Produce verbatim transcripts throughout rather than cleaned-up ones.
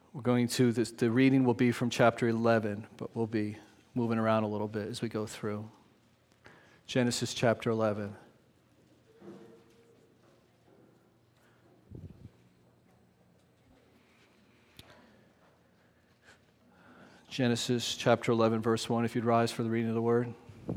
We're going to, this, the reading will be from chapter eleven, but we'll be moving around a little bit as we go through. Genesis chapter eleven. Genesis chapter eleven, verse one, if you'd rise for the reading of the word.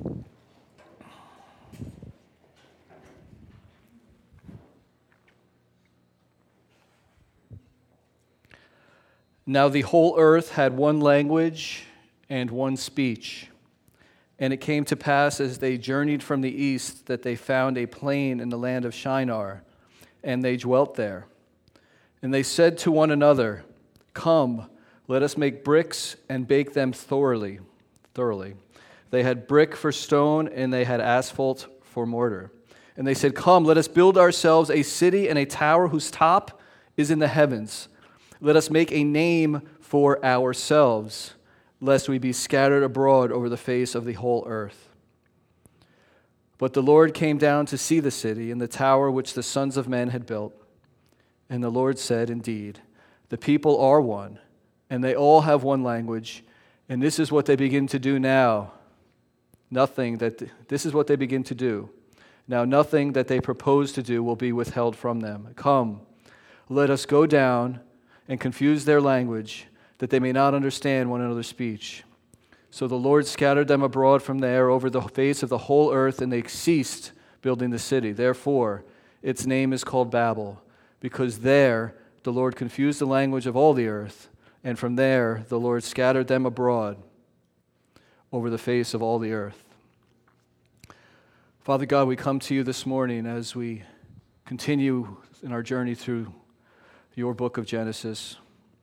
Now the whole earth had one language and one speech. And it came to pass as they journeyed from the east that they found a plain in the land of Shinar, and they dwelt there. And they said to one another, "Come, let us make bricks and bake them thoroughly." Thoroughly. They had brick for stone, and they had asphalt for mortar. And they said, "Come, let us build ourselves a city and a tower whose top is in the heavens. Let us make a name for ourselves, lest we be scattered abroad over the face of the whole earth." But the Lord came down to see the city and the tower which the sons of men had built. And the Lord said, "Indeed, the people are one, and they all have one language, and this is what they begin to do now. Nothing that this is what they begin to do. Now nothing that they propose to do will be withheld from them. Come, let us go down and confuse their language, that they may not understand one another's speech." So the Lord scattered them abroad from there over the face of the whole earth, and they ceased building the city. Therefore, its name is called Babel, because there the Lord confused the language of all the earth, and from there the Lord scattered them abroad over the face of all the earth. Father God, we come to you this morning as we continue in our journey through your book of Genesis.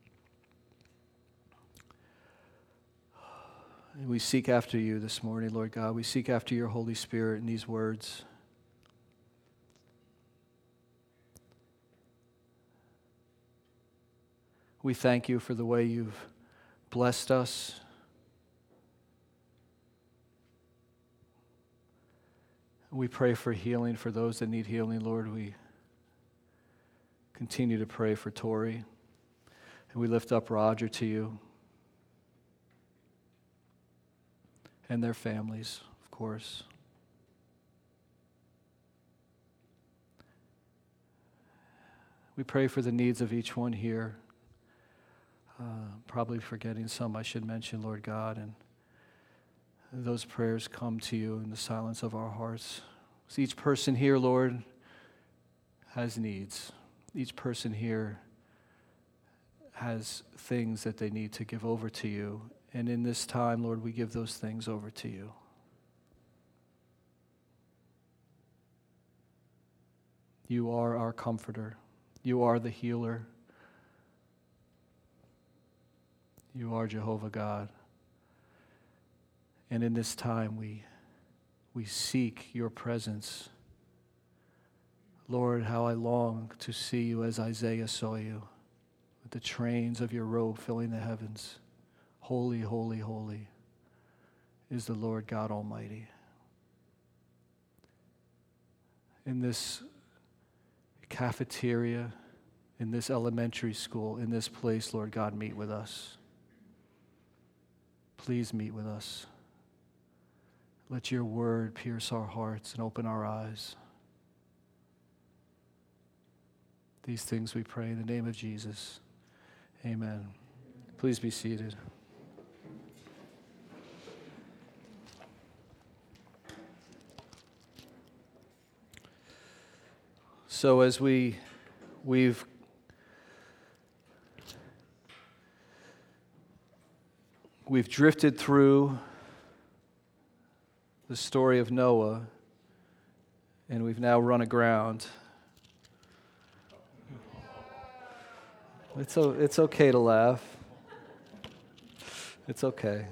We seek after you this morning, Lord God. We seek after your Holy Spirit in these words. We thank you for the way you've blessed us. We pray for healing for those that need healing, Lord. We continue to pray for Tori, and we lift up Roger to you and their families, of course. We pray for the needs of each one here. Uh, probably forgetting some I should mention, Lord God, and those prayers come to you in the silence of our hearts. So each person here, Lord, has needs. Each person here has things that they need to give over to you. And in this time, Lord, we give those things over to you. You are our comforter. You are the healer. You are Jehovah God. And in this time, we, we seek your presence. Lord, how I long to see you as Isaiah saw you, with the trains of your robe filling the heavens. Holy, holy, holy is the Lord God Almighty. In this cafeteria, in this elementary school, in this place, Lord God, meet with us. Please meet with us. Let your word pierce our hearts and open our eyes. These things we pray in the name of Jesus. Amen. Please be seated. So as we we've we've drifted through the story of Noah, and we've now run aground. It's, it's okay to laugh. It's okay.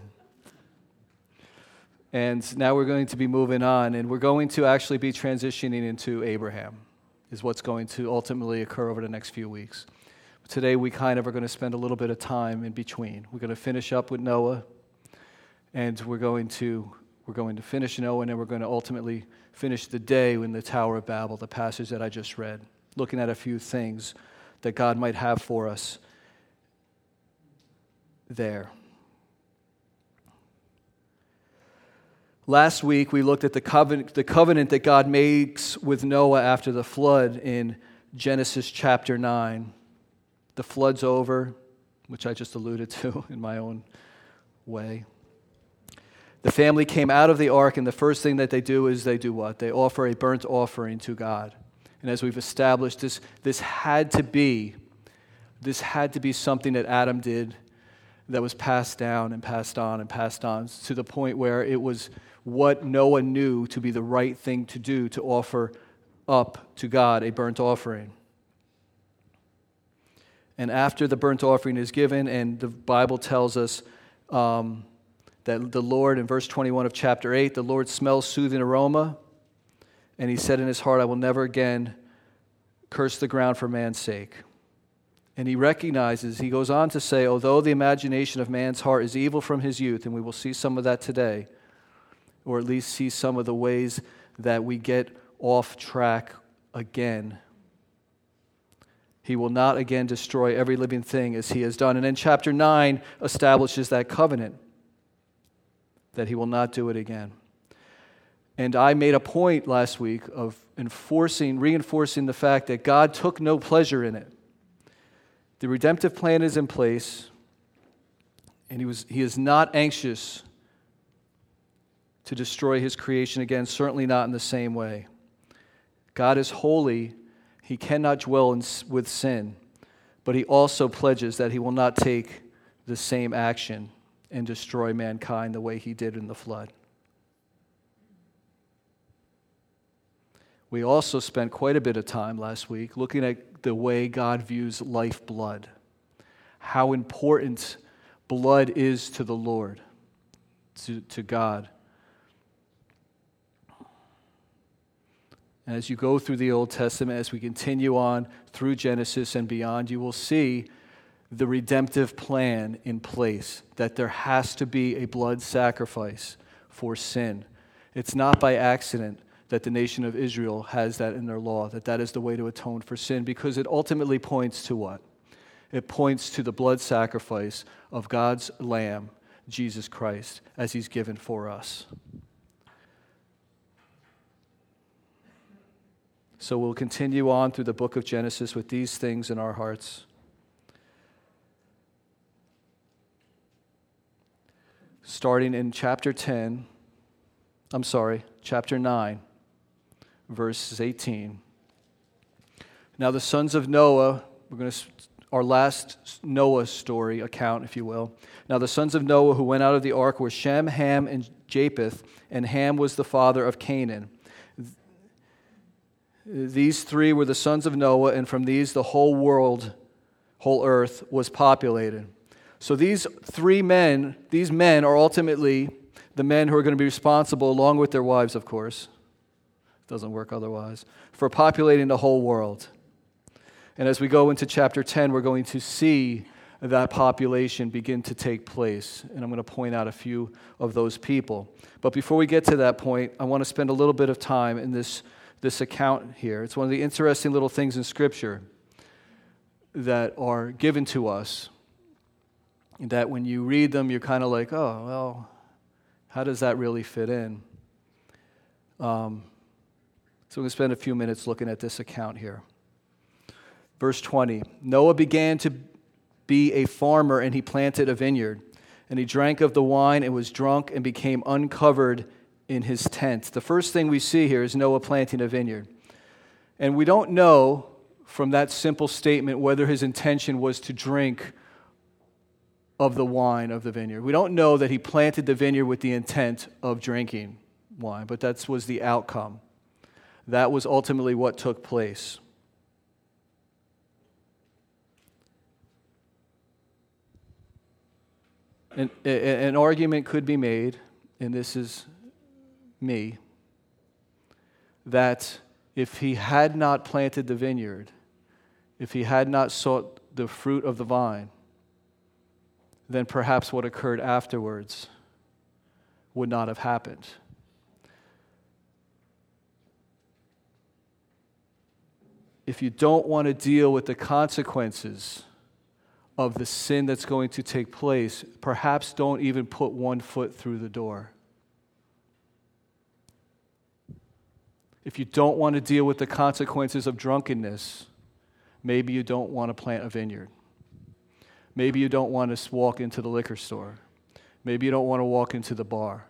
And now we're going to be moving on, and we're going to actually be transitioning into Abraham, is what's going to ultimately occur over the next few weeks. Today we kind of are going to spend a little bit of time in between. We're going to finish up with Noah, and we're going to we're going to finish Noah, and then we're going to ultimately finish the day in the Tower of Babel, the passage that I just read, looking at a few things that God might have for us there. Last week, we looked at the covenant, the covenant that God makes with Noah after the flood in Genesis chapter nine. The flood's over, which I just alluded to in my own way. The family came out of the ark, and the first thing that they do is they do what? They offer a burnt offering to God. And as we've established, this, this had to be, this had to be something that Adam did that was passed down and passed on and passed on to the point where it was what Noah knew to be the right thing to do, to offer up to God a burnt offering. And after the burnt offering is given, and the Bible tells us um, that the Lord, in verse twenty-one of chapter eight, the Lord smells soothing aroma, and he said in his heart, I will never again curse the ground for man's sake. And he recognizes, he goes on to say, although the imagination of man's heart is evil from his youth, and we will see some of that today, or at least see some of the ways that we get off track again, he will not again destroy every living thing as he has done. And then chapter nine establishes that covenant, that he will not do it again. And I made a point last week of enforcing, reinforcing the fact that God took no pleasure in it. The redemptive plan is in place, and he was he is not anxious to destroy his creation again, certainly not in the same way. God is holy. He cannot dwell in, with sin, but he also pledges that he will not take the same action and destroy mankind the way he did in the flood. We also spent quite a bit of time last week looking at the way God views lifeblood, how important blood is to the Lord, to, to God. And as you go through the Old Testament, as we continue on through Genesis and beyond, you will see the redemptive plan in place, that there has to be a blood sacrifice for sin. It's not by accident that the nation of Israel has that in their law, that that is the way to atone for sin, because it ultimately points to what? It points to the blood sacrifice of God's Lamb, Jesus Christ, as he's given for us. So we'll continue on through the book of Genesis with these things in our hearts. Starting in chapter ten, I'm sorry, chapter nine, verses eighteen. Now the sons of Noah, we're going to, our last Noah story account, if you will. Now the sons of Noah who went out of the ark were Shem, Ham, and Japheth, and Ham was the father of Canaan. These three were the sons of Noah, and from these the whole world, whole earth was populated. So these three men, these men are ultimately the men who are going to be responsible, along with their wives, of course, doesn't work otherwise, for populating the whole world. And as we go into chapter ten, we're going to see that population begin to take place. And I'm going to point out a few of those people. But before we get to that point, I want to spend a little bit of time in this this account here. It's one of the interesting little things in Scripture that are given to us, that when you read them, you're kind of like, oh, well, how does that really fit in? Um, so we're going to spend a few minutes looking at this account here. Verse twenty, Noah began to be a farmer, and he planted a vineyard. And he drank of the wine and was drunk and became uncovered in his tent. The first thing we see here is Noah planting a vineyard. And we don't know from that simple statement whether his intention was to drink of the wine of the vineyard. We don't know that he planted the vineyard with the intent of drinking wine, but that was the outcome. That was ultimately what took place. An, an argument could be made, and this is me, that if he had not planted the vineyard, if he had not sought the fruit of the vine, then perhaps what occurred afterwards would not have happened. If you don't want to deal with the consequences of the sin that's going to take place, perhaps don't even put one foot through the door. If you don't want to deal with the consequences of drunkenness, maybe you don't want to plant a vineyard. Maybe you don't want to walk into the liquor store. Maybe you don't want to walk into the bar.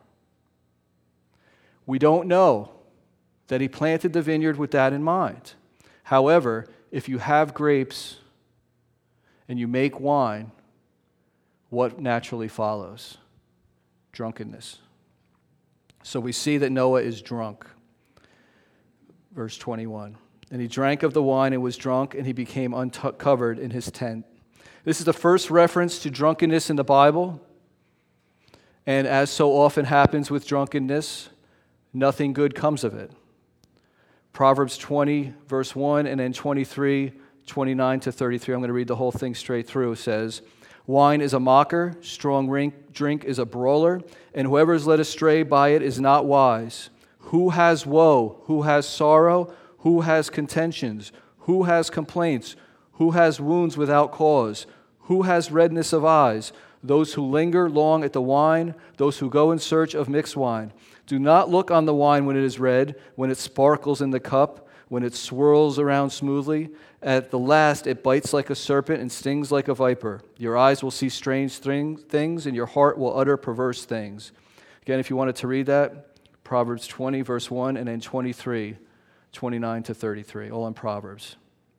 We don't know that he planted the vineyard with that in mind. However, if you have grapes and you make wine, what naturally follows? Drunkenness. So we see that Noah is drunk. Verse twenty-one. And he drank of the wine and was drunk, and he became uncovered in his tent. This is the first reference to drunkenness in the Bible. And as so often happens with drunkenness, nothing good comes of it. Proverbs twenty, verse one, and then twenty-three, twenty-nine to thirty-three. I'm going to read the whole thing straight through. It says, wine is a mocker, strong drink is a brawler, and whoever is led astray by it is not wise. Who has woe? Who has sorrow? Who has contentions? Who has complaints? Who has wounds without cause? Who has redness of eyes? Those who linger long at the wine, those who go in search of mixed wine. Do not look on the wine when it is red, when it sparkles in the cup, when it swirls around smoothly. At the last it bites like a serpent and stings like a viper. Your eyes will see strange things, and your heart will utter perverse things. Again, if you wanted to read that, Proverbs twenty, verse one, and then twenty-three, twenty-nine to thirty-three, all in Proverbs.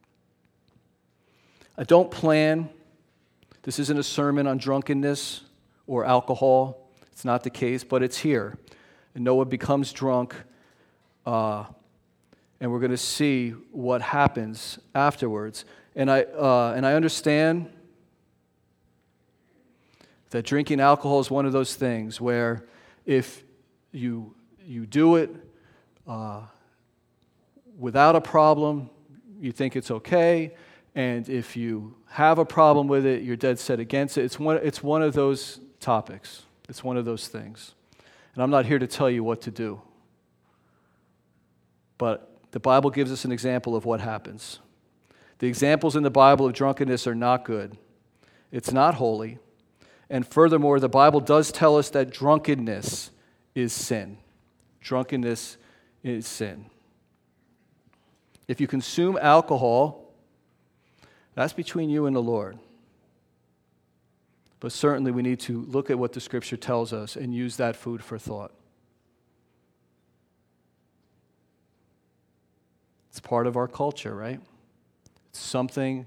I don't plan, this isn't a sermon on drunkenness or alcohol. It's not the case, but it's here. And Noah becomes drunk, uh, and we're going to see what happens afterwards. And I uh, and I understand that drinking alcohol is one of those things where if you you do it uh, without a problem, you think it's okay, and if you have a problem with it, you're dead set against it. It's one it's one of those topics. It's one of those things. And I'm not here to tell you what to do. But the Bible gives us an example of what happens. The examples in the Bible of drunkenness are not good. It's not holy. And furthermore, the Bible does tell us that drunkenness is sin. Drunkenness is sin. If you consume alcohol, that's between you and the Lord. But certainly we need to look at what the Scripture tells us and use that food for thought. It's part of our culture, right? It's something,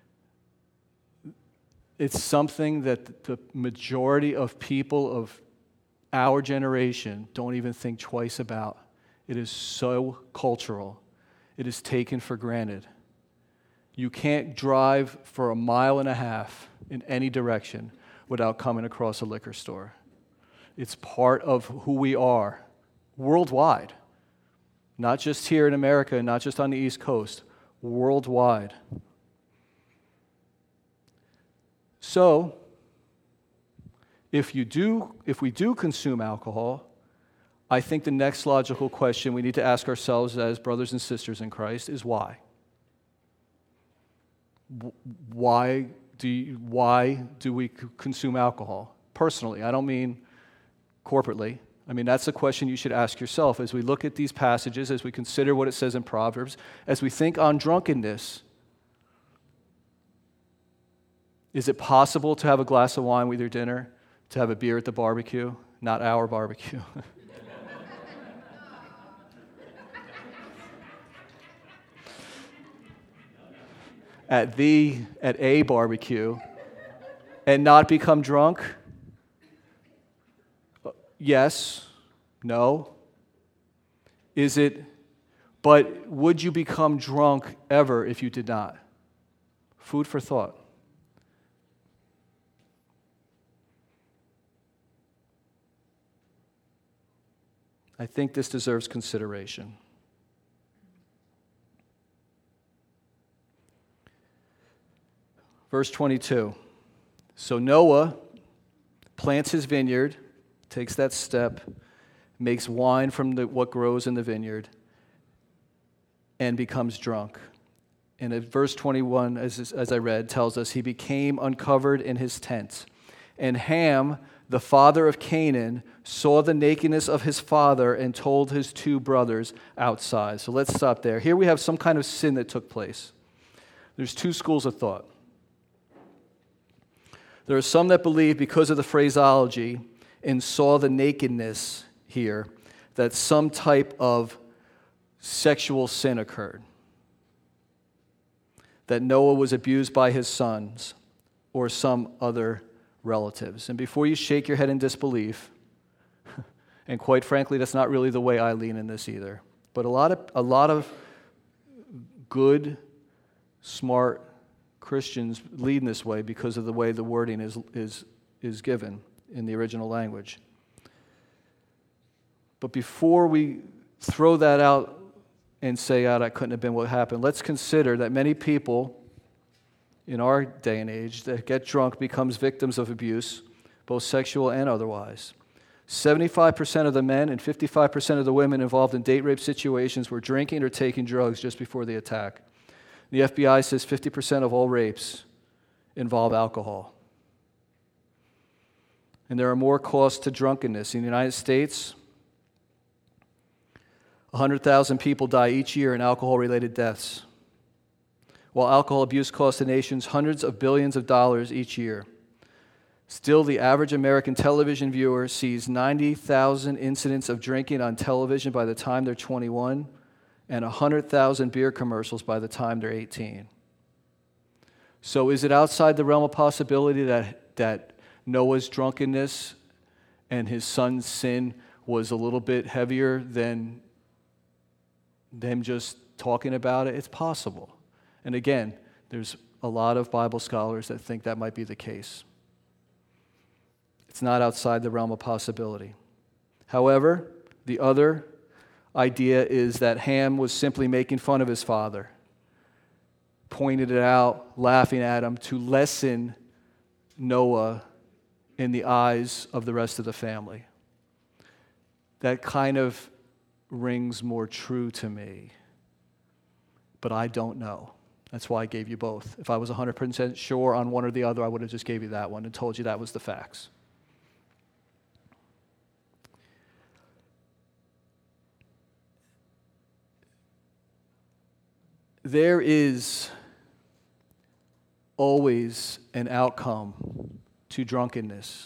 it's something that the majority of people of our generation don't even think twice about. It is so cultural. It is taken for granted. You can't drive for a mile and a half in any direction without coming across a liquor store. It's part of who we are worldwide, not just here in America, not just on the East Coast, worldwide. So, if you do, if we do consume alcohol, I think the next logical question we need to ask ourselves as brothers and sisters in Christ is why? Why do you, why do we consume alcohol? Personally, I don't mean corporately. I mean, that's a question you should ask yourself as we look at these passages, as we consider what it says in Proverbs, as we think on drunkenness. Is it possible to have a glass of wine with your dinner, to have a beer at the barbecue? Not our barbecue. at the, at a barbecue, and not become drunk? Yes, no. Is it, but would you become drunk ever if you did not? Food for thought. I think this deserves consideration. Verse twenty-two. So Noah plants his vineyard, takes that step, makes wine from the, what grows in the vineyard, and becomes drunk. And at verse twenty-one, as, as I read, tells us, he became uncovered in his tent. And Ham, the father of Canaan, saw the nakedness of his father and told his two brothers outside. So let's stop there. Here we have some kind of sin that took place. There's two schools of thought. There are some that believe, because of the phraseology, and saw the nakedness here, that some type of sexual sin occurred. That Noah was abused by his sons or some other relatives. And before you shake your head in disbelief, and quite frankly, that's not really the way I lean in this either, but a lot of a lot of good, smart Christians lead in this way because of the way the wording is is is given in the original language. But before we throw that out and say, oh, that couldn't have been what happened, let's consider that many people in our day and age that get drunk becomes victims of abuse, both sexual and otherwise. seventy-five percent of the men and fifty-five percent of the women involved in date rape situations were drinking or taking drugs just before the attack. The F B I says fifty percent of all rapes involve alcohol. And there are more costs to drunkenness. In the United States, one hundred thousand people die each year in alcohol-related deaths, while alcohol abuse costs the nations hundreds of billions of dollars each year. Still, the average American television viewer sees ninety thousand incidents of drinking on television by the time they're twenty-one, and one hundred thousand beer commercials by the time they're eighteen. So is it outside the realm of possibility that, that Noah's drunkenness and his son's sin was a little bit heavier than them just talking about it? It's possible. And again, there's a lot of Bible scholars that think that might be the case. It's not outside the realm of possibility. However, the other idea is that Ham was simply making fun of his father, pointed it out, laughing at him to lessen Noah in the eyes of the rest of the family. That kind of rings more true to me, but I don't know. That's why I gave you both. If I was one hundred percent sure on one or the other, I would have just gave you that one and told you that was the facts. There is always an outcome to drunkenness.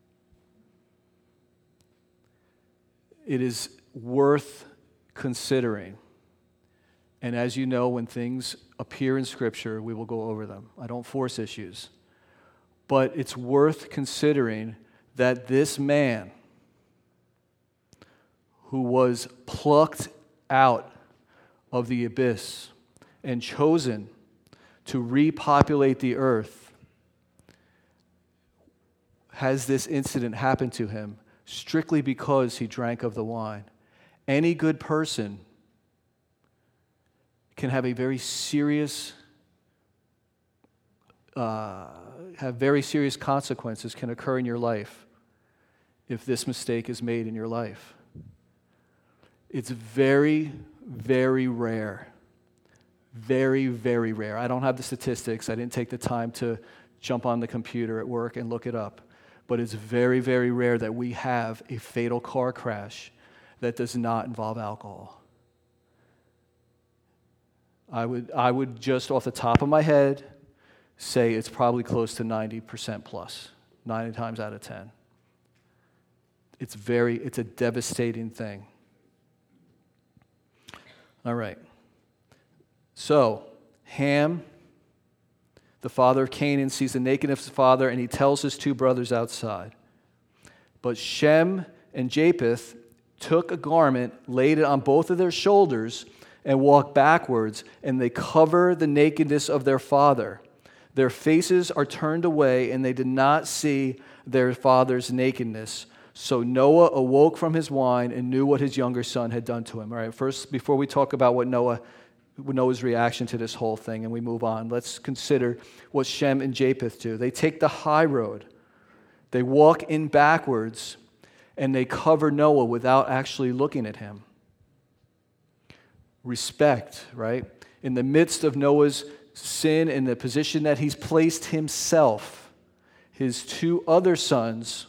It is worth considering. And as you know, when things appear in Scripture, we will go over them. I don't force issues. But it's worth considering that this man who was plucked out of the abyss and chosen to repopulate the earth has this incident happen to him strictly because he drank of the wine. Any good person can have a very serious, uh, have very serious consequences can occur in your life if this mistake is made in your life. It's very, very rare. Very, very rare. I don't have the statistics. I didn't take the time to jump on the computer at work and look it up. But it's very, very rare that we have a fatal car crash that does not involve alcohol. I would, I would just off the top of my head say it's probably close to ninety percent plus, ninety times out of ten. It's very, it's a devastating thing. All right. So, Ham, the father of Canaan, sees the nakedness of his father, and he tells his two brothers outside. But Shem and Japheth took a garment, laid it on both of their shoulders, and walked backwards, and they cover the nakedness of their father. Their faces are turned away, and they did not see their father's nakedness. So Noah awoke from his wine and knew what his younger son had done to him. All right, first, before we talk about what Noah Noah's reaction to this whole thing, and we move on, let's consider what Shem and Japheth do. They take the high road. They walk in backwards, and they cover Noah without actually looking at him. Respect, right? in the midst of Noah's sin and the position that he's placed himself, his two other sons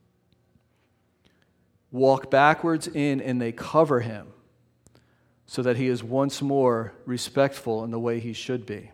walk backwards in and they cover him so that he is once more respectful in the way he should be.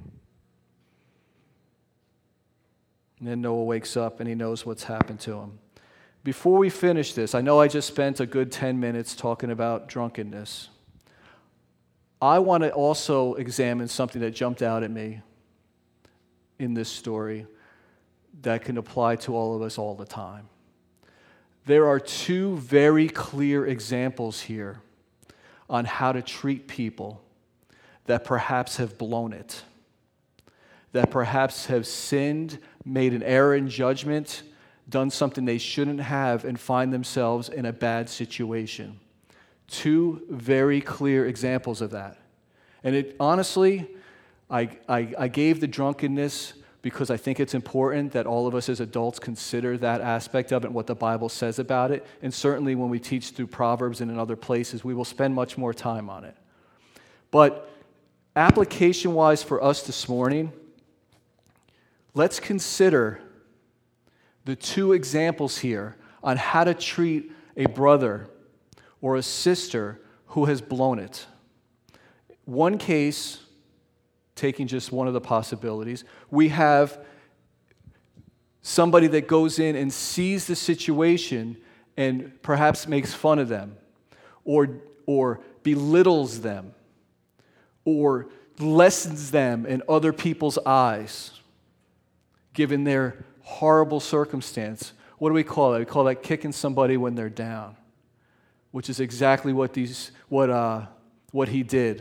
And then Noah wakes up and he knows what's happened to him. Before we finish this, I know I just spent a good ten minutes talking about drunkenness. I want to also examine something that jumped out at me in this story that can apply to all of us all the time. There are two very clear examples here on how to treat people that perhaps have blown it, that perhaps have sinned, made an error in judgment, done something they shouldn't have, and find themselves in a bad situation. Two very clear examples of that. And it honestly, I, I, I gave the drunkenness because I think it's important that all of us as adults consider that aspect of it and what the Bible says about it. And certainly when we teach through Proverbs and in other places, we will spend much more time on it. But application-wise for us this morning, let's consider the two examples here on how to treat a brother or a sister who has blown it. One case, taking just one of the possibilities, we have somebody that goes in and sees the situation and perhaps makes fun of them or, or belittles them or lessens them in other people's eyes, given their horrible circumstance. What do we call that? We call that kicking somebody when they're down, which is exactly what these what uh, what he did.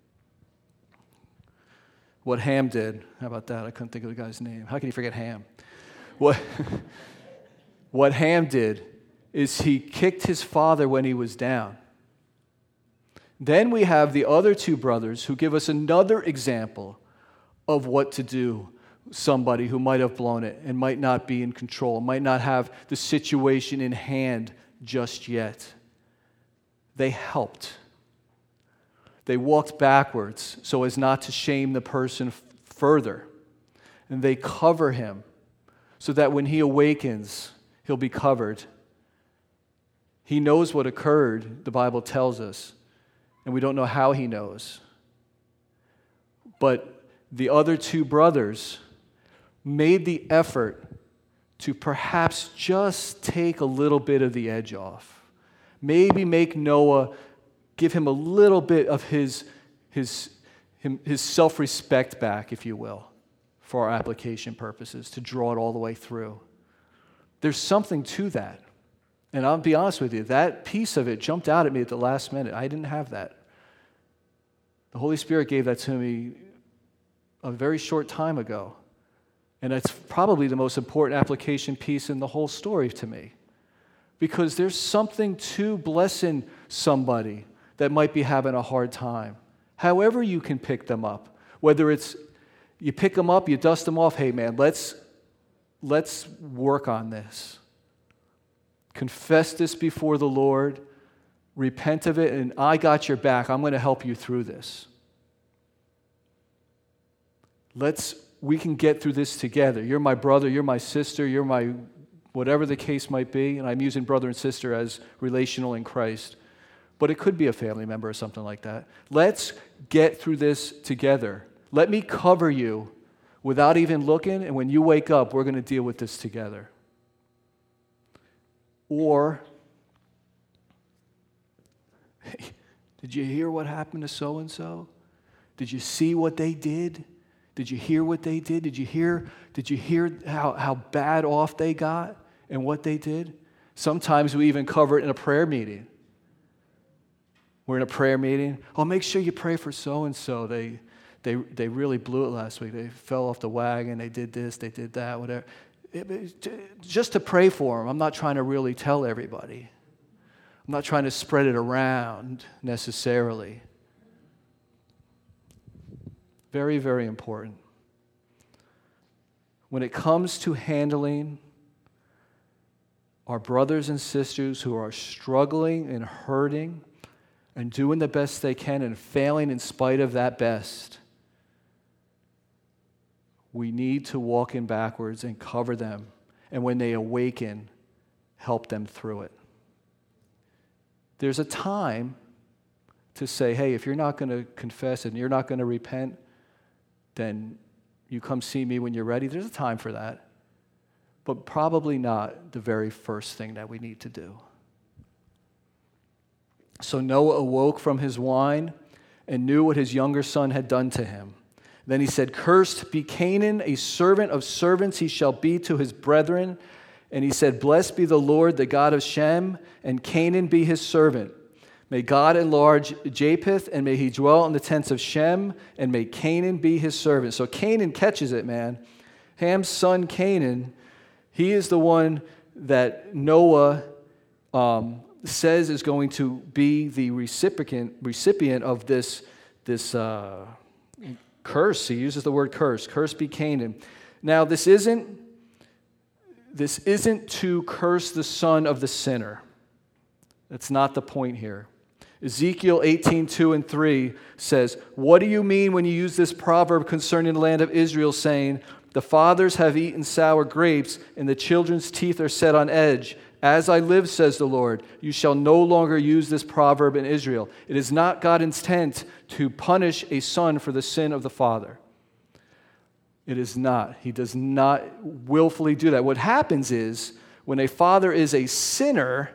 What Ham did. How about that? I couldn't think of the guy's name. How can you forget Ham? What, what Ham did is he kicked his father when he was down. Then we have the other two brothers who give us another example of what to do. Somebody who might have blown it and might not be in control, might not have the situation in hand just yet. They helped. They walked backwards so as not to shame the person f- further. And they cover him so that when he awakens, he'll be covered. He knows what occurred, the Bible tells us, and we don't know how he knows. But the other two brothers made the effort to perhaps just take a little bit of the edge off. Maybe make Noah, give him a little bit of his, his, his self-respect back, if you will, for our application purposes, to draw it all the way through. There's something to that. And I'll be honest with you, that piece of it jumped out at me at the last minute. I didn't have that. The Holy Spirit gave that to me a very short time ago. And it's probably the most important application piece in the whole story to me. Because there's something to blessing somebody that might be having a hard time. However you can pick them up. Whether it's you pick them up, you dust them off, hey man, let's, let's work on this. Confess this before the Lord. Repent of it, and I got your back. I'm going to help you through this. Let's We can get through this together. You're my brother, you're my sister, you're my whatever the case might be, and I'm using brother and sister as relational in Christ. But it could be a family member or something like that. Let's get through this together. Let me cover you without even looking, and when you wake up, we're going to deal with this together. Or, hey, did you hear what happened to so-and-so? Did you see what they did? Did you hear what they did? Did you hear, did you hear how, how bad off they got and what they did? Sometimes we even cover it in a prayer meeting. We're in a prayer meeting. Oh, make sure you pray for so-and-so. They, they, they really blew it last week. They fell off the wagon. They did this. They did that, whatever. It, it, just to pray for them. I'm not trying to really tell everybody. I'm not trying to spread it around necessarily. Very, very important. When it comes to handling our brothers and sisters who are struggling and hurting and doing the best they can and failing in spite of that best, we need to walk in backwards and cover them. And when they awaken, help them through it. There's a time to say, hey, if you're not going to confess and you're not going to repent, then you come see me when you're ready. There's a time for that. But probably not the very first thing that we need to do. So Noah awoke from his wine and knew what his younger son had done to him. Then he said, "Cursed be Canaan, a servant of servants he shall be to his brethren." And he said, "Blessed be the Lord, the God of Shem, and Canaan be his servant. May God enlarge Japheth, and may he dwell in the tents of Shem, and may Canaan be his servant." So Canaan catches it, man. Ham's son Canaan, he is the one that Noah um, says is going to be the recipient recipient of this, this uh, curse. He uses the word curse. Curse be Canaan. Now, this isn't, this isn't to curse the son of the sinner. That's not the point here. Ezekiel eighteen, two and three says, "What do you mean when you use this proverb concerning the land of Israel, saying, 'The fathers have eaten sour grapes, and the children's teeth are set on edge'? As I live, says the Lord, you shall no longer use this proverb in Israel. It is not God's intent to punish a son for the sin of the father." It is not. He does not willfully do that. What happens is, when a father is a sinner,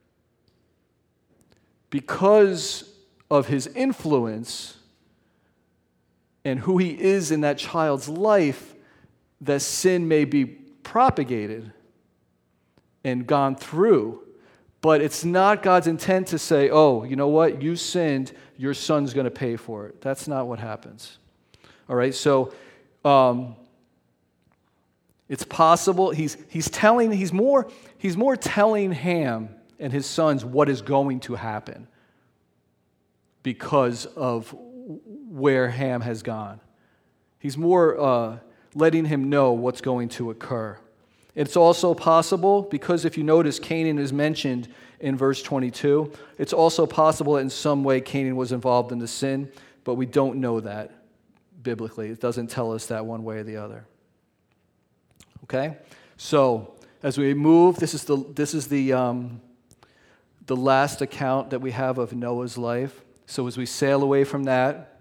because of his influence and who he is in that child's life, that sin may be propagated and gone through. But it's not God's intent to say, oh, you know what, you sinned, your son's going to pay for it. That's not what happens. All right, so um, it's possible. He's he's telling, he's more, he's more telling Ham and his sons what is going to happen because of where Ham has gone. He's more uh, letting him know what's going to occur. It's also possible, because if you notice, Canaan is mentioned in verse twenty-two. It's also possible that in some way Canaan was involved in the sin, but we don't know that biblically. It doesn't tell us that one way or the other. Okay? So, as we move, this is the this is the um, the last account that we have of Noah's life. So as we sail away from that,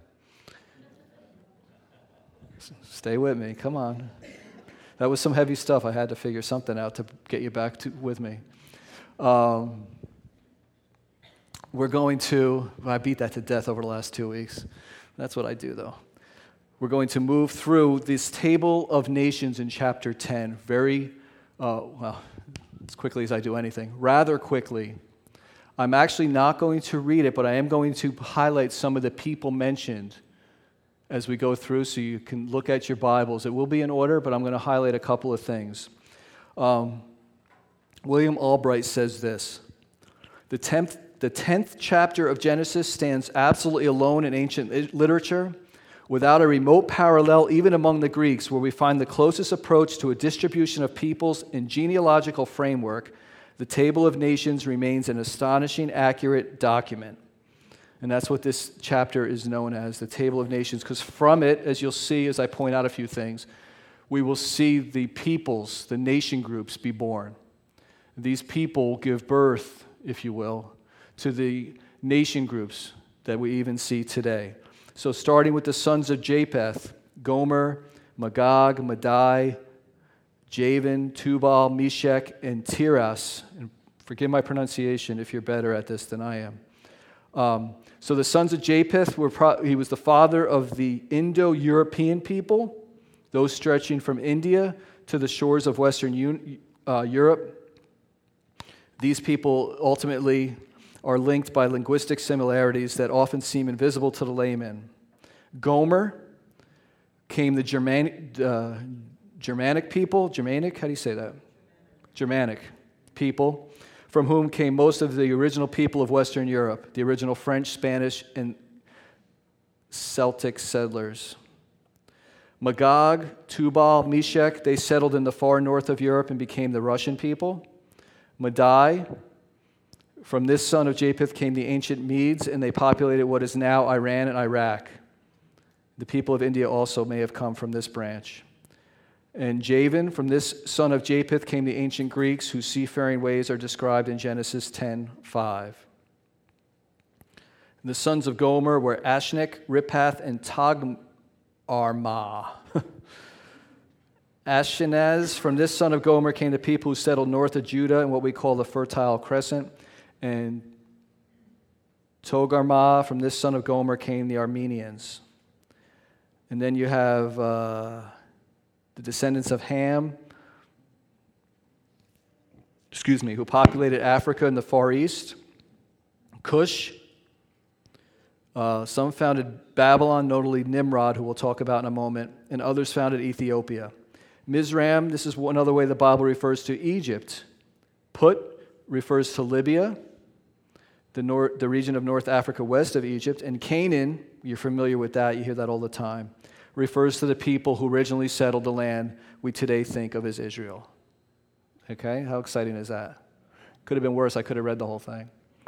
stay with me, come on. That was some heavy stuff. I had to figure something out to get you back to, with me. Um, we're going to, I beat that to death over the last two weeks. That's what I do, though. We're going to move through this table of nations in chapter ten very, uh, well, as quickly as I do anything, rather quickly. I'm actually not going to read it, but I am going to highlight some of the people mentioned as we go through, so you can look at your Bibles. It will be in order, but I'm going to highlight a couple of things. Um, William Albright says this: the tenth, the tenth chapter of Genesis stands absolutely alone in ancient literature, without a remote parallel even among the Greeks, where we find the closest approach to a distribution of peoples in genealogical framework. The Table of Nations remains an astonishing, accurate document. And that's what this chapter is known as, the Table of Nations, because from it, as you'll see as I point out a few things, we will see the peoples, the nation groups be born. These people give birth, if you will, to the nation groups that we even see today. So starting with the sons of Japheth, Gomer, Magog, Madai, Javan, Tubal, Meshech, and Tiras. And forgive my pronunciation if you're better at this than I am. Um, so the sons of Japheth, were pro- he was the father of the Indo-European people, those stretching from India to the shores of Western Un- uh, Europe. These people ultimately are linked by linguistic similarities that often seem invisible to the layman. Gomer came the Germanic, uh, Germanic people, Germanic, how do you say that? Germanic people, from whom came most of the original people of Western Europe, the original French, Spanish, and Celtic settlers. Magog, Tubal, Meshech, they settled in the far north of Europe and became the Russian people. Madai, From this son of Japheth came the ancient Medes, and they populated what is now Iran and Iraq. The people of India also may have come from this branch. And Javan, from this son of Japheth came the ancient Greeks, whose seafaring ways are described in Genesis ten five. The sons of Gomer were Ashnik, Riphath, and Togarmah. Ashkenaz, from this son of Gomer came the people who settled north of Judah in what we call the Fertile Crescent. And Togarmah, from this son of Gomer came the Armenians. And then you have uh, the descendants of Ham, excuse me, who populated Africa and the Far East. Cush. Uh, some founded Babylon, notably Nimrod, who we'll talk about in a moment, and others founded Ethiopia. Mizraim, this is another way the Bible refers to Egypt. Put refers to Libya, the, nor- the region of North Africa west of Egypt. And Canaan, you're familiar with that, you hear that all the time, refers to the people who originally settled the land we today think of as Israel. Okay, how exciting is that? Could have been worse, I could have read the whole thing.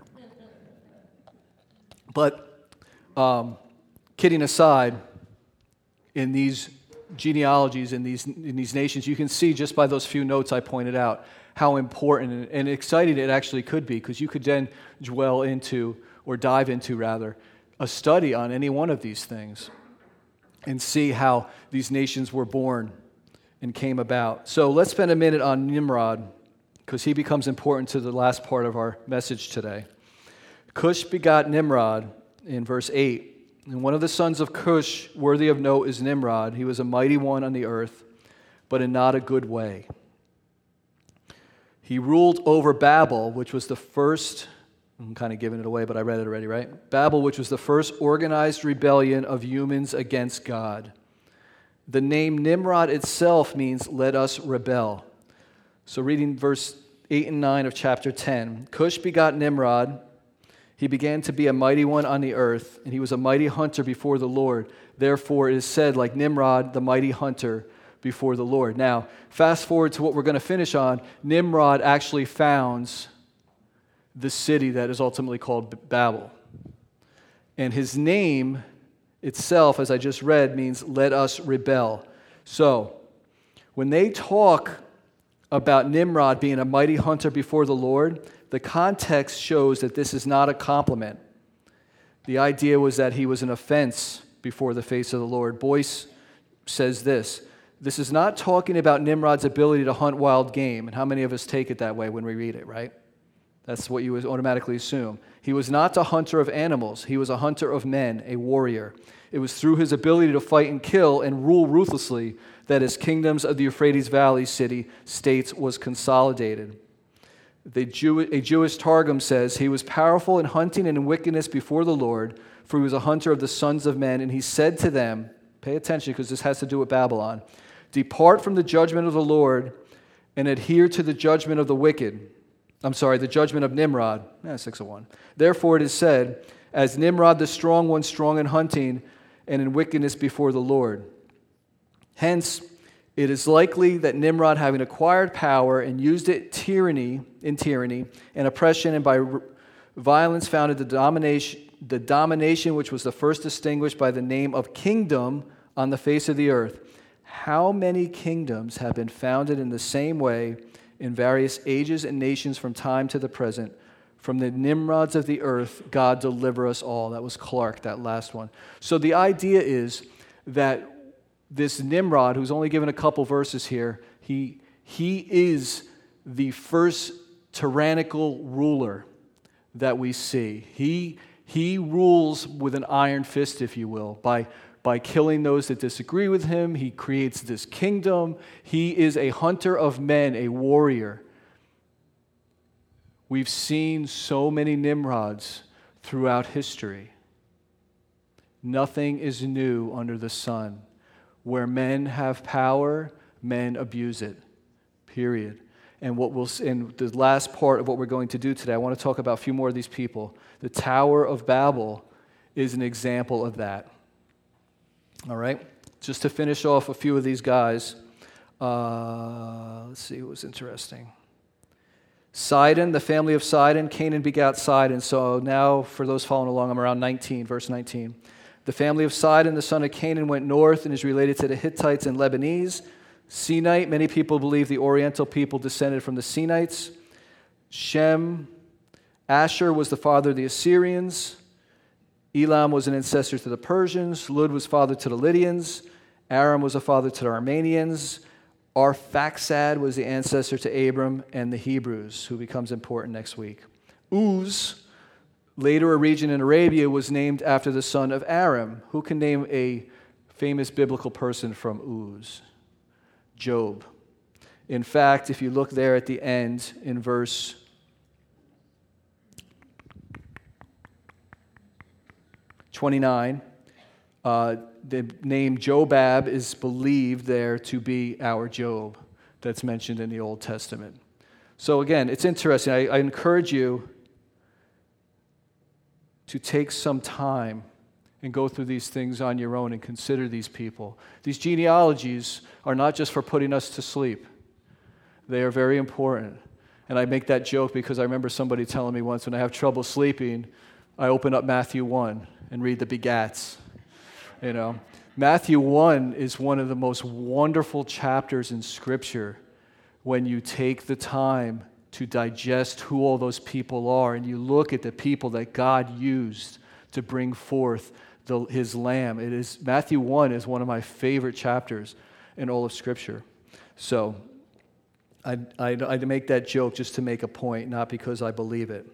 But Um, kidding aside, in these genealogies, in these in these nations, you can see just by those few notes I pointed out how important and, and exciting it actually could be, because you could then dwell into, or dive into rather, a study on any one of these things and see how these nations were born and came about. So let's spend a minute on Nimrod, because he becomes important to the last part of our message today. Cush begot Nimrod, in verse eight. And one of the sons of Cush, worthy of note, is Nimrod. He was a mighty one on the earth, but in not a good way. He ruled over Babel, which was the first, I'm kind of giving it away, but I read it already, right? Babel, which was the first organized rebellion of humans against God. The name Nimrod itself means, let us rebel. So reading verse eight and nine of chapter ten. Cush begot Nimrod. He began to be a mighty one on the earth, and he was a mighty hunter before the Lord. Therefore, it is said, like Nimrod, the mighty hunter before the Lord. Now, fast forward to what we're going to finish on. Nimrod actually founds the city that is ultimately called Babel. And his name itself, as I just read, means let us rebel. So, when they talk about Nimrod being a mighty hunter before the Lord, the context shows that this is not a compliment. The idea was that he was an offense before the face of the Lord. Boyce says this: this is not talking about Nimrod's ability to hunt wild game. And how many of us take it that way when we read it, right? That's what you would automatically assume. He was not a hunter of animals. He was a hunter of men, a warrior. It was through his ability to fight and kill and rule ruthlessly that his kingdoms of the Euphrates Valley city states was consolidated. The Jew, a Jewish Targum says, he was powerful in hunting and in wickedness before the Lord, for he was a hunter of the sons of men. And he said to them, pay attention because this has to do with Babylon, depart from the judgment of the Lord and adhere to the judgment of the wicked. I'm sorry, the judgment of Nimrod. Eh, six of one. Therefore it is said, as Nimrod the strong one, strong in hunting and in wickedness before the Lord. Hence, it is likely that Nimrod, having acquired power and used it tyranny in tyranny and oppression, and by r- violence founded the domination, the domination which was the first distinguished by the name of kingdom on the face of the earth. How many kingdoms have been founded in the same way in various ages and nations from time to the present? From the Nimrods of the earth, God deliver us all. That was Clark, that last one. So the idea is that this Nimrod, who's only given a couple verses here, he, he is the first tyrannical ruler that we see. He, he rules with an iron fist, if you will, by, by killing those that disagree with him. He creates this kingdom. He is a hunter of men, a warrior. We've seen so many Nimrods throughout history. Nothing is new under the sun. Where men have power, men abuse it, period. And what we'll in the last part of what we're going to do today, I want to talk about a few more of these people. The Tower of Babel is an example of that. All right? Just to finish off a few of these guys, uh, let's see what was interesting. Sidon, the family of Sidon, Canaan begat Sidon. So now, for those following along, I'm around nineteen, verse nineteen. The family of Sidon, the son of Canaan, went north and is related to the Hittites and Lebanese. Sinite, many people believe the Oriental people descended from the Sinites. Shem, Asher was the father of the Assyrians. Elam was an ancestor to the Persians. Lud was father to the Lydians. Aram was a father to the Armenians. Arphaxad was the ancestor to Abram and the Hebrews, who becomes important next week. Uz, later a region in Arabia, was named after the son of Aram. Who can name a famous biblical person from Uz? Job. In fact, if you look there at the end in verse twenty-nine, uh, the name Jobab is believed there to be our Job that's mentioned in the Old Testament. So again, it's interesting. I, I encourage you to take some time and go through these things on your own and consider these people. These genealogies are not just for putting us to sleep. They are very important. And I make that joke because I remember somebody telling me once, when I have trouble sleeping, I open up Matthew one and read the begats. You know, Matthew one is one of the most wonderful chapters in Scripture when you take the time to digest who all those people are and you look at the people that God used to bring forth the, his Lamb. It is Matthew one is one of my favorite chapters in all of Scripture. So I, I, I make that joke just to make a point, not because I believe it.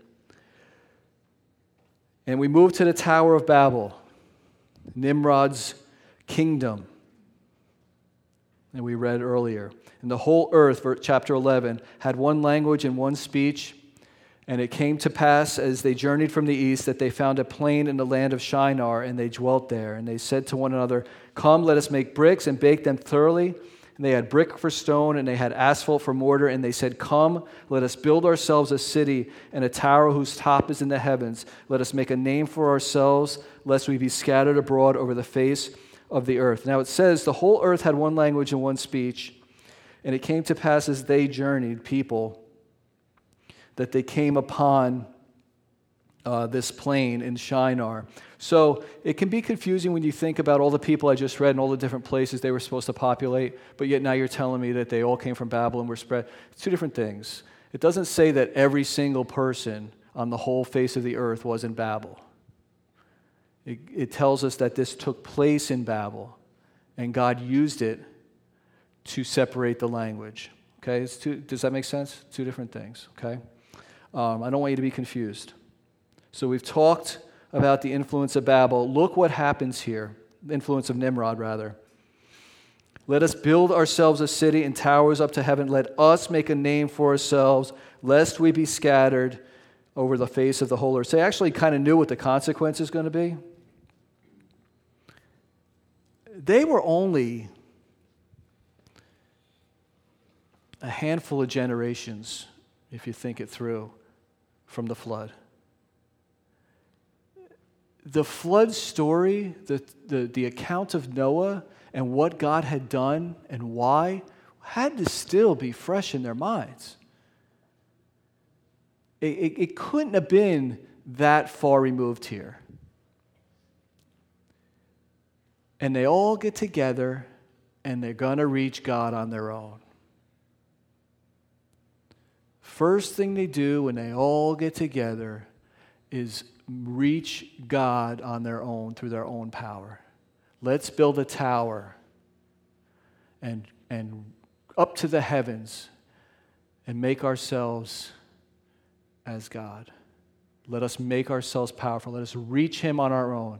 And we move to the Tower of Babel, Nimrod's kingdom. And we read earlier. And the whole earth, chapter eleven, had one language and one speech. And it came to pass, as they journeyed from the east, that they found a plain in the land of Shinar, and they dwelt there. And they said to one another, "Come, let us make bricks and bake them thoroughly." And they had brick for stone, and they had asphalt for mortar. And they said, "Come, let us build ourselves a city and a tower whose top is in the heavens. Let us make a name for ourselves, lest we be scattered abroad over the face of the earth." Now it says, the whole earth had one language and one speech. And it came to pass as they journeyed, people, that they came upon uh, this plain in Shinar. So it can be confusing when you think about all the people I just read and all the different places they were supposed to populate, but yet now you're telling me that they all came from Babel and were spread. It's two different things. It doesn't say that every single person on the whole face of the earth was in Babel. It, it tells us that this took place in Babel, and God used it to separate the language. Okay, it's two, does that make sense? Two different things, okay? Um, I don't want you to be confused. So we've talked about the influence of Babel. Look what happens here, the influence of Nimrod, rather. Let us build ourselves a city and towers up to heaven. Let us make a name for ourselves, lest we be scattered over the face of the whole earth. So they actually kind of knew what the consequence is going to be. They were only a handful of generations, if you think it through, from the flood. The flood story, the, the, the account of Noah and what God had done and why, had to still be fresh in their minds. It, it, it couldn't have been that far removed here. And they all get together and they're going to reach God on their own. First thing they do when they all get together is reach God on their own through their own power. Let's build a tower and, and up to the heavens and make ourselves as God. Let us make ourselves powerful. Let us reach Him on our own.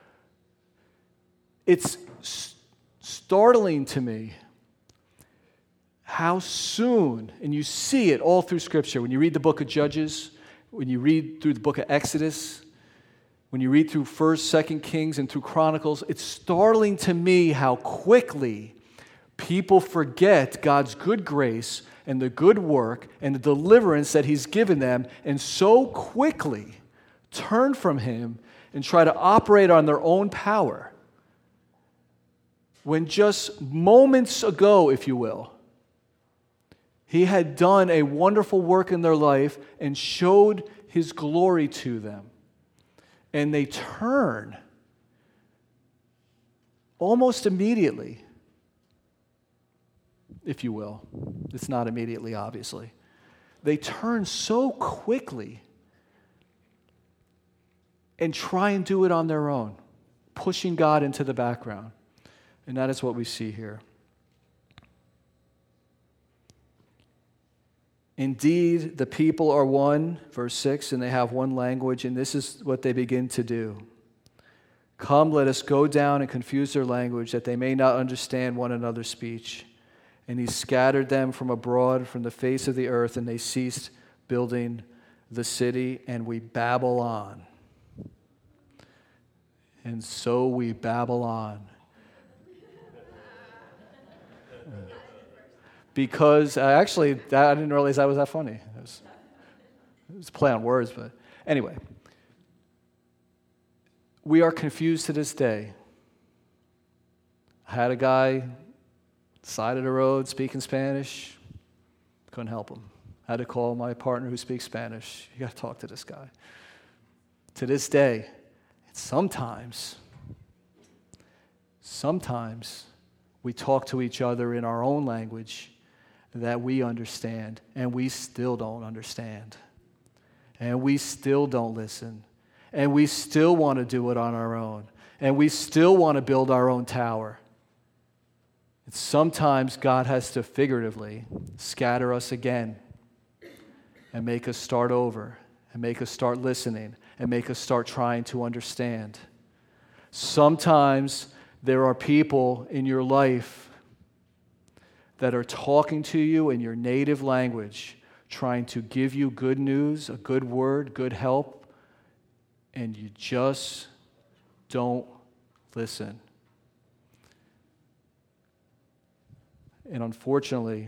It's st- startling to me how soon, and you see it all through Scripture, when you read the book of Judges, when you read through the book of Exodus, when you read through First, Second Kings, and through Chronicles, it's startling to me how quickly people forget God's good grace and the good work and the deliverance that He's given them, and so quickly turn from Him and try to operate on their own power. When just moments ago, if you will, He had done a wonderful work in their life and showed his glory to them. And they turn almost immediately, if you will. It's not immediately, obviously. They turn so quickly and try and do it on their own, pushing God into the background. And that is what we see here. Indeed, the people are one, verse six, and they have one language, and this is what they begin to do. Come, let us go down and confuse their language, that they may not understand one another's speech. And he scattered them from abroad from the face of the earth, and they ceased building the city, and we babble on. And so we babble on. Because uh, actually, that, I didn't realize that was that funny. It was, it was a play on words, but anyway. We are confused to this day. I had a guy, side of the road, speaking Spanish. Couldn't help him. I had to call my partner who speaks Spanish. You got to talk to this guy. To this day, sometimes, sometimes we talk to each other in our own language that we understand, and we still don't understand. And we still don't listen. And we still want to do it on our own. And we still want to build our own tower. And sometimes God has to figuratively scatter us again and make us start over and make us start listening and make us start trying to understand. Sometimes there are people in your life that are talking to you in your native language, trying to give you good news, a good word, good help, and you just don't listen. And unfortunately,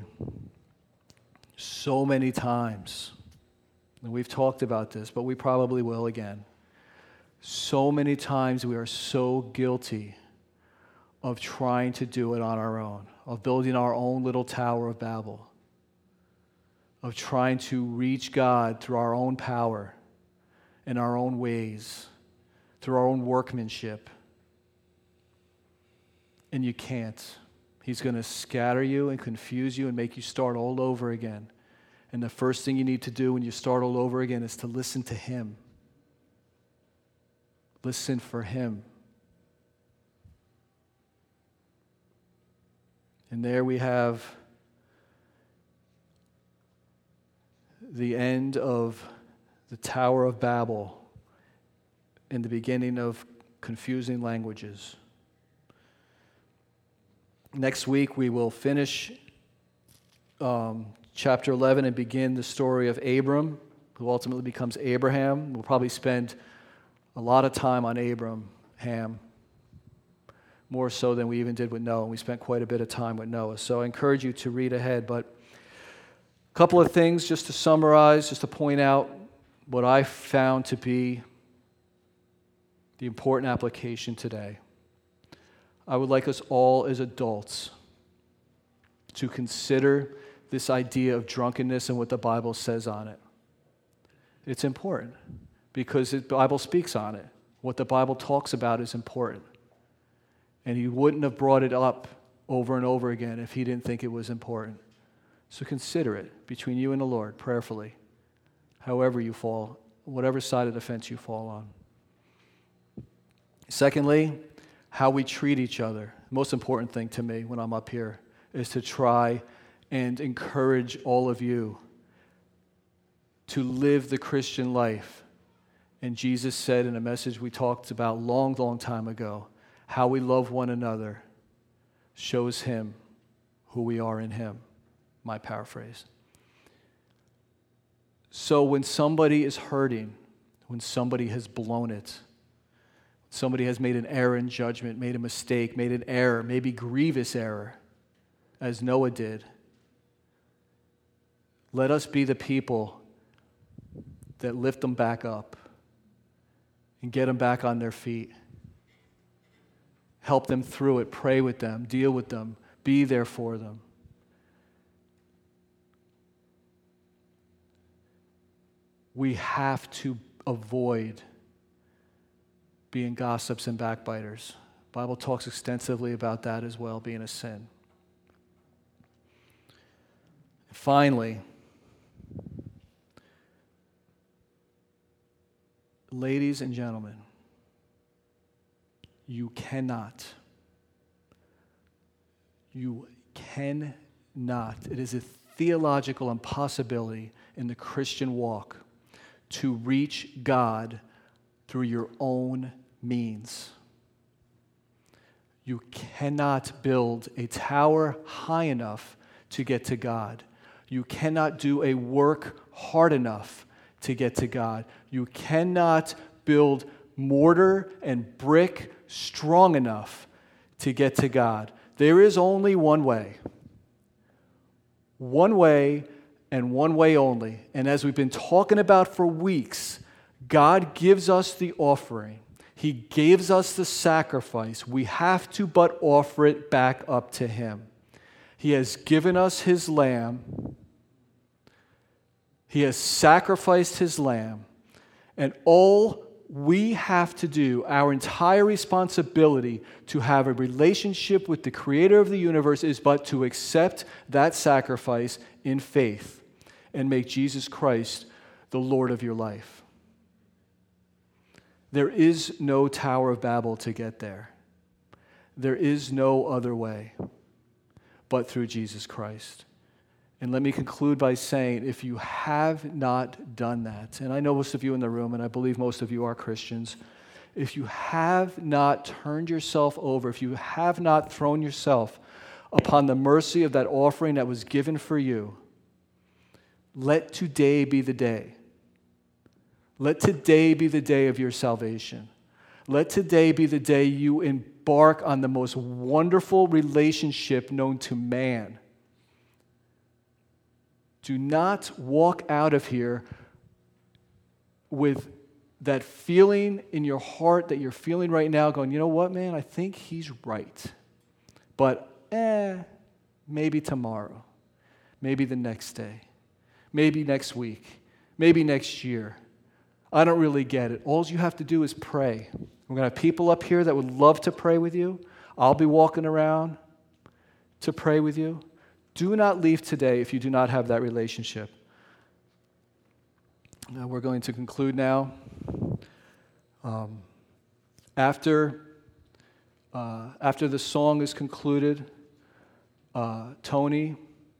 so many times, and we've talked about this, but we probably will again, so many times we are so guilty of trying to do it on our own, of building our own little Tower of Babel, of trying to reach God through our own power, in our own ways, through our own workmanship. And you can't. He's going to scatter you and confuse you and make you start all over again. And the first thing you need to do when you start all over again is to listen to Him. Listen for Him. And there we have the end of the Tower of Babel and the beginning of confusing languages. Next week we will finish um, chapter eleven and begin the story of Abram, who ultimately becomes Abraham. We'll probably spend a lot of time on Abram, Ham, more so than we even did with Noah. We spent quite a bit of time with Noah. So I encourage you to read ahead. But a couple of things just to summarize, just to point out what I found to be the important application today. I would like us all as adults to consider this idea of drunkenness and what the Bible says on it. It's important because the Bible speaks on it. What the Bible talks about is important. And He wouldn't have brought it up over and over again if He didn't think it was important. So consider it between you and the Lord prayerfully, however you fall, whatever side of the fence you fall on. Secondly, how we treat each other. The most important thing to me when I'm up here is to try and encourage all of you to live the Christian life. And Jesus said in a message we talked about long, long time ago, how we love one another shows Him who we are in Him. My paraphrase. So when somebody is hurting, when somebody has blown it, somebody has made an error in judgment, made a mistake, made an error, maybe grievous error, as Noah did, let us be the people that lift them back up and get them back on their feet. Help them through it, pray with them, deal with them, be there for them. we have to avoid being gossips and backbiters. The Bible talks extensively about that as well, being a sin. Finally, ladies and gentlemen, you cannot, you cannot, it is a theological impossibility in the Christian walk to reach God through your own means. You cannot build a tower high enough to get to God. You cannot do a work hard enough to get to God. You cannot build mortar and brick strong enough to get to God. There is only one way. One way and one way only. And as we've been talking about for weeks, God gives us the offering. He gives us the sacrifice. We have to but offer it back up to Him. He has given us His lamb. He has sacrificed His lamb. And all we have to do, our entire responsibility to have a relationship with the Creator of the universe is but to accept that sacrifice in faith and make Jesus Christ the Lord of your life. There is no Tower of Babel to get there. There is no other way but through Jesus Christ. And let me conclude by saying, if you have not done that, and I know most of you in the room, and I believe most of you are Christians, if you have not turned yourself over, if you have not thrown yourself upon the mercy of that offering that was given for you, let today be the day. Let today be the day of your salvation. Let today be the day you embark on the most wonderful relationship known to man. Do not walk out of here with that feeling in your heart that you're feeling right now going, you know what, man, I think he's right. But, eh, maybe tomorrow. Maybe the next day. Maybe next week. Maybe next year. I don't really get it. All you have to do is pray. We're going to have people up here that would love to pray with you. I'll be walking around to pray with you. Do not leave today if you do not have that relationship. Now we're going to conclude now. Um, after, uh, after the song is concluded, uh, Tony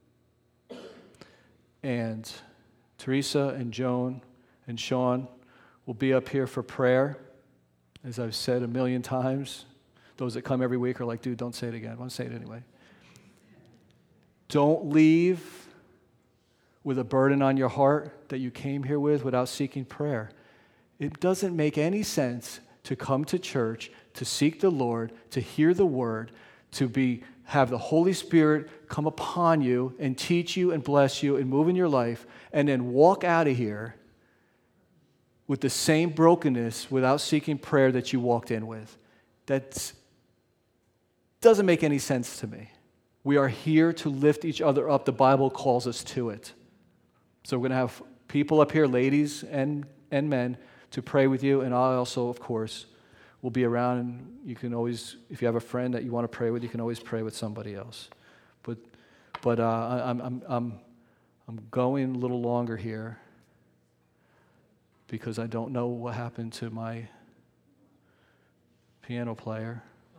and Teresa and Joan and Sean will be up here for prayer. As I've said a million times, those that come every week are like, dude, don't say it again. I want to say it anyway. Don't leave with a burden on your heart that you came here with without seeking prayer. It doesn't make any sense to come to church, to seek the Lord, to hear the word, to be have the Holy Spirit come upon you and teach you and bless you and move in your life, and then walk out of here with the same brokenness without seeking prayer that you walked in with. That doesn't make any sense to me. We are here to lift each other up. The Bible calls us to it. So we're going to have people up here, ladies and, and men, to pray with you. And I also, of course, will be around. And you can always, if you have a friend that you want to pray with, you can always pray with somebody else. But but uh, I'm, I'm, I'm, I'm going a little longer here because I don't know what happened to my piano player.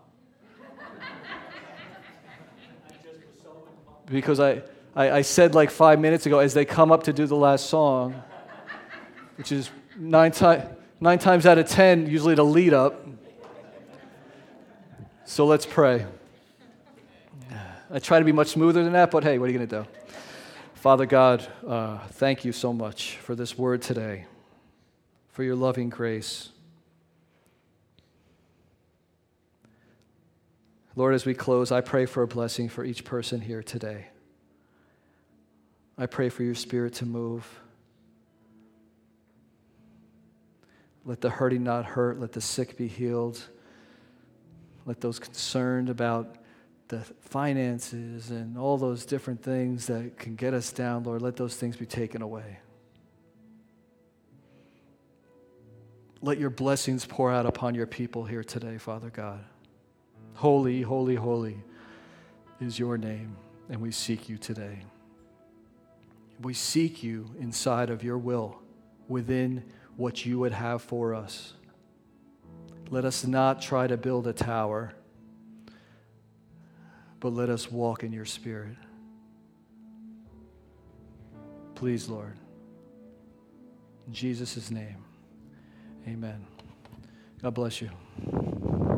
Because I, I, I said like five minutes ago, as they come up to do the last song, which is nine, ti- nine times out of ten, usually the lead up. So let's pray. I try to be much smoother than that, but hey, what are you going to do? Father God, uh, thank you so much for this word today, for your loving grace. Lord, as we close, I pray for a blessing for each person here today. I pray for your Spirit to move. Let the hurting not hurt. Let the sick be healed. Let those concerned about the finances and all those different things that can get us down, Lord, let those things be taken away. let your blessings pour out upon your people here today, Father God. Holy, holy, holy is your name, and we seek you today. We seek you inside of your will, within what you would have for us. Let us not try to build a tower, but let us walk in your Spirit. Please, Lord. In Jesus' name, amen. God bless you.